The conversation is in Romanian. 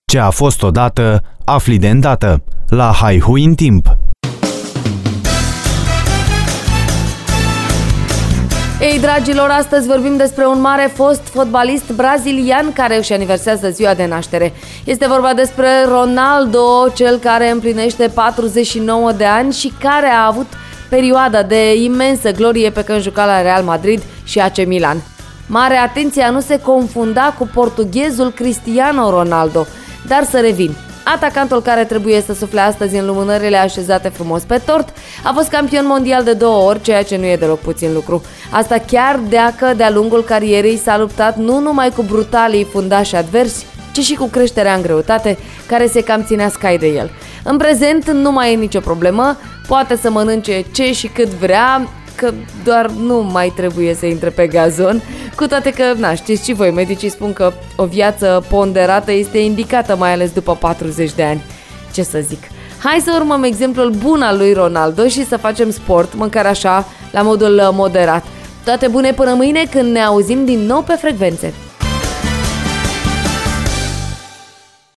Ce a fost odată, afli de îndată. La Haihui în timp. Ei, dragilor, astăzi vorbim despre un mare fost fotbalist brazilian care își aniversează ziua de naștere. Este vorba despre Ronaldo, cel care împlinește 49 de ani și care a avut perioada de imensă glorie pe când juca la Real Madrid și AC Milan. Mare atenție a nu se confunda cu portughezul Cristiano Ronaldo. Dar să revin. Atacantul care trebuie să sufle astăzi în lumânările așezate frumos pe tort a fost campion mondial de 2 ori, ceea ce nu e deloc puțin lucru. Asta chiar dacă de-a lungul carierei s-a luptat nu numai cu brutalii fundași adversi, ci și cu creșterea în greutate, care se cam ținea scai de el. În prezent nu mai e nicio problemă, poate să mănânce ce și cât vrea, că doar nu mai trebuie să intre pe gazon, cu toate că, știți și voi, medicii spun că o viață ponderată este indicată, mai ales după 40 de ani. Ce să zic? Hai să urmăm exemplul bun al lui Ronaldo și să facem sport, măcar așa, la modul moderat. Toate bune până mâine, când ne auzim din nou pe frecvențe.